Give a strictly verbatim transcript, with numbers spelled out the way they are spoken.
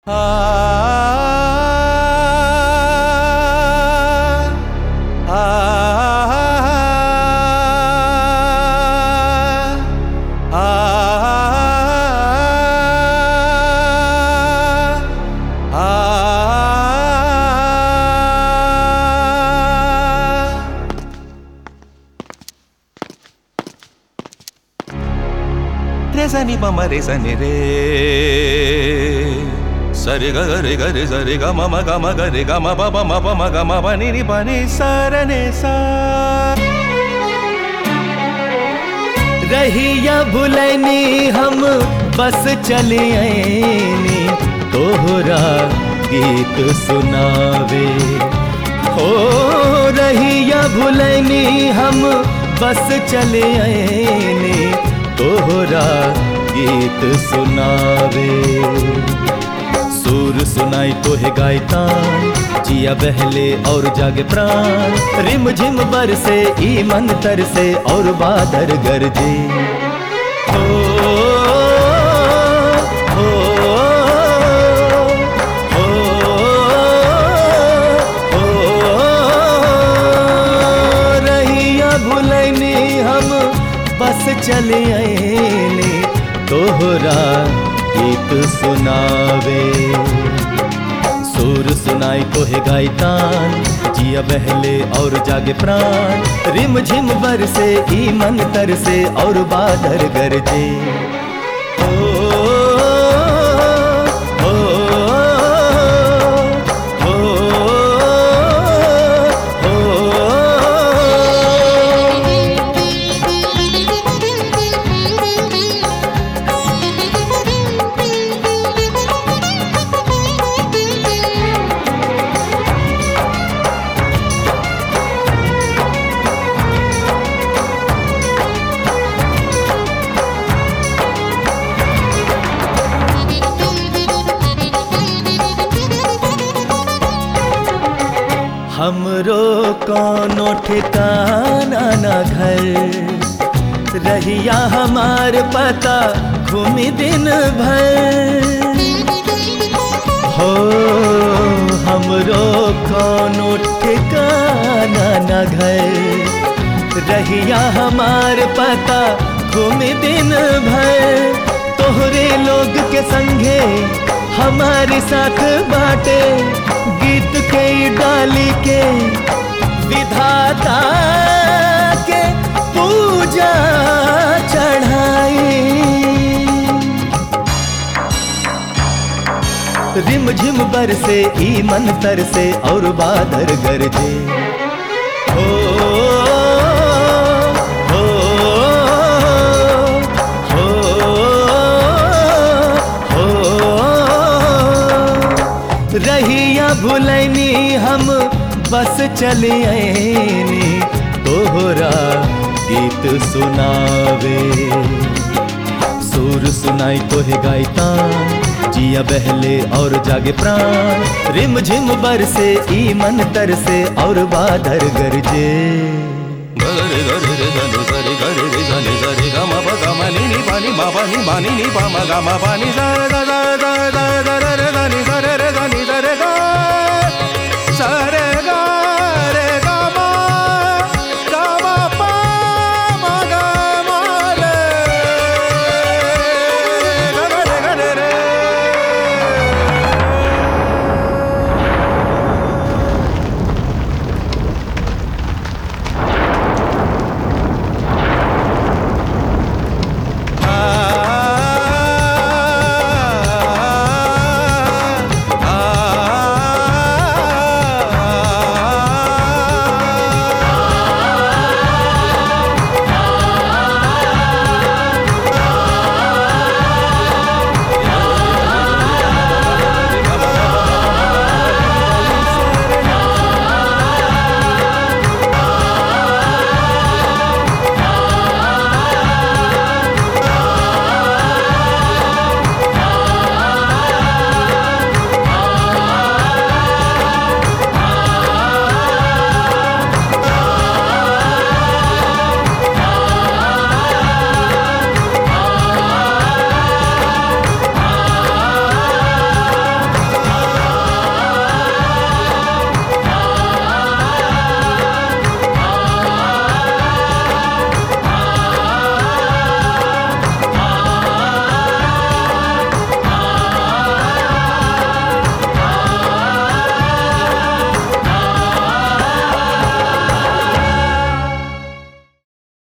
Sani mama re sani re sari ga ga re ga re sari ga ma ma ga ma ga re ga ma ba ba ma ba ma ga ma ba ni ni ba ni sa re ne sa रहिया भुलैनी हम बस चली आईनी तोहरा गीत सुनावे हो रहिया भुलैनी हम बस चली आईनी तोहरा गीत सुनावे सुर सुनाई तोहे गायतान जिया बहले और जागे प्राण रिम झिम बरसे ई मन तरसे और बादर गरजे हो हो हो हो रहिया भुलैनी हम बस चले आईनी तोहरा गीत सुनावे सुर सुनाई तोहे गायतान जिया बहले और जागे प्राण रिम झिम बरसे ई मन तरसे और बादर गरजे ओ हमरो कोनो ठिकाना न घर रहिया हमार पता घूमी दिन भर हो हमरो कोनो ठिकाना न घर रहिया हमार पता घूमी दिन भर तोहरे लोग के संगे हमारे साथ बाटे गीत के डाली के विधाता के पूजा चढ़ाई रिम झिम बरसे ई मन तरसे और बादर गरजे हो हो हो हो रहिया भुलैनी हम बस चली आईनी तोहरा गीत सुनावे सुर सुनाई तोहे गायतान जिया बहले और जागे प्राण रिम झिम बरसे ई मन तरसे और बादर गरजे गरे गरे रे धनु सरे गरे रे धनु सरे गा मा ba ga ma ni ni ba ni ma ba ni ma ni ni ba ma ga ma ba ni sa re ga sa re ga re re ga ni sa re re ga ni sa re ga